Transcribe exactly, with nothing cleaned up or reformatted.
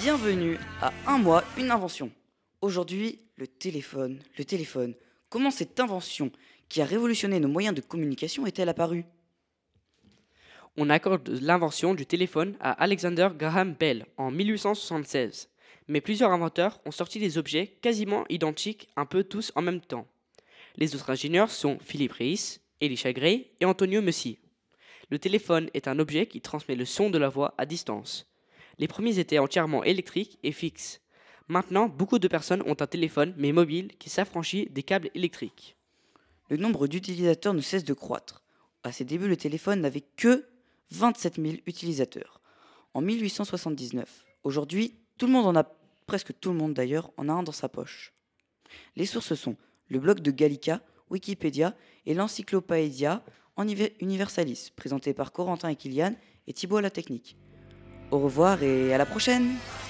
Bienvenue à Un mois, une invention. Aujourd'hui, le téléphone. Le téléphone. Comment cette invention qui a révolutionné nos moyens de communication est-elle apparue? On accorde l'invention du téléphone à Alexander Graham Bell en mille huit cent soixante-seize. Mais plusieurs inventeurs ont sorti des objets quasiment identiques, un peu tous en même temps. Les autres ingénieurs sont Philip Reis, Elisha Gray et Antonio Messi. Le téléphone est un objet qui transmet le son de la voix à distance. Les premiers étaient entièrement électriques et fixes. Maintenant, beaucoup de personnes ont un téléphone, mais mobile, qui s'affranchit des câbles électriques. Le nombre d'utilisateurs ne cesse de croître. À ses débuts, le téléphone n'avait que vingt-sept mille utilisateurs en mille huit cent soixante-dix-neuf. Aujourd'hui, tout le monde en a, presque tout le monde d'ailleurs, en a un dans sa poche. Les sources sont le blog de Gallica, Wikipédia et l'Encyclopædia Universalis, présenté par Corentin et Kylian et Thibaut à la technique. Au revoir et à la prochaine!